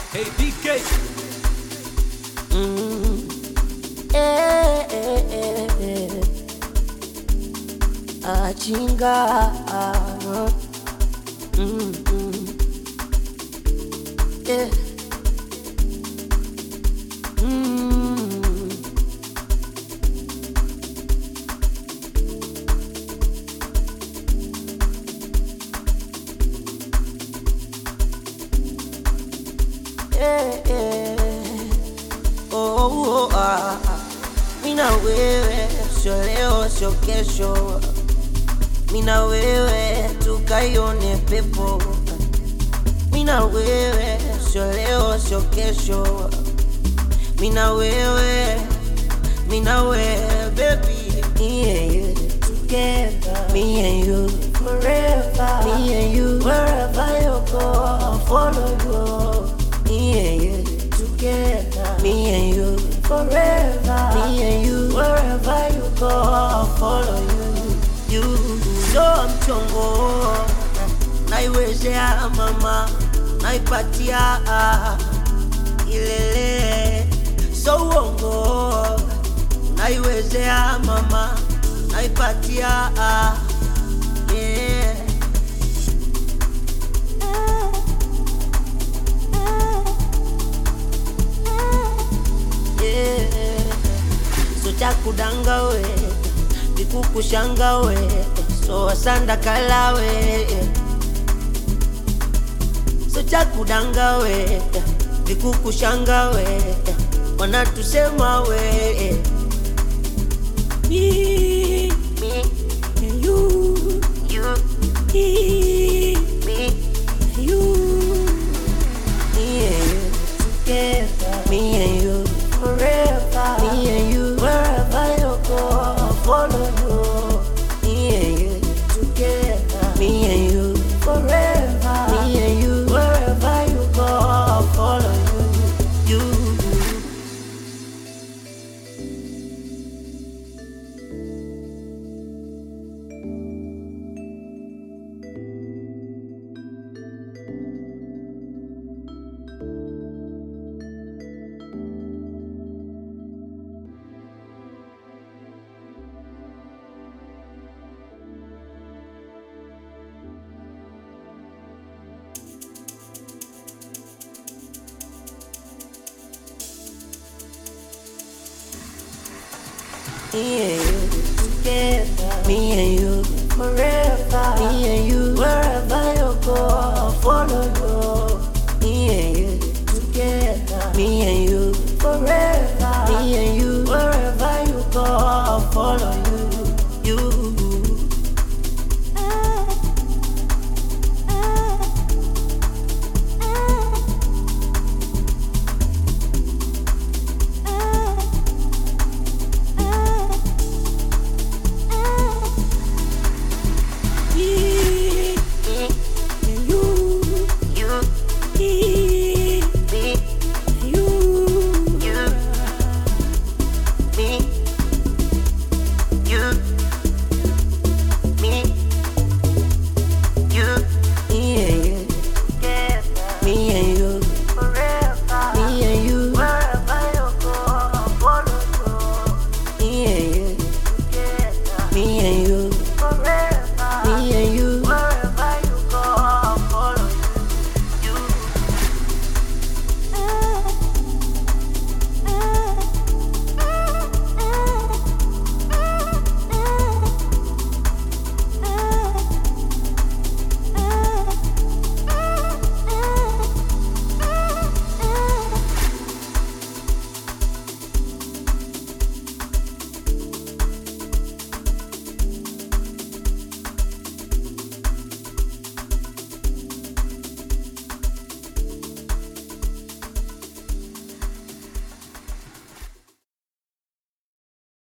Hey DK. Achinga yeah. Mina wewe sio leo sio kesho, mina wewe tukaione pepo. Mina wewe sio leo sio kesho, mina wewe baby, yeah. Together, me and you forever, me and you wherever you go, I'll follow you, yeah. Together, me and you forever, me and you wherever you go, I'll follow you. So mchongo naiwezea mama, naipatia ilele. So uongo naiwezea mama, naipatia yeah. So chakudanga we, vikukushanga we, so asanda kala we. So chakudanga we, vikukushanga we, wanatusema we. Me and you, me and you, yeah. Together, me and you forever, me and you wherever you go, I'll follow you, yeah. Together, me and you forever, me and you wherever you go, I'll follow you. Yeah, together, me and you forever, me and you wherever you go, I'll follow you. Yeah, together, me and you forever, me and you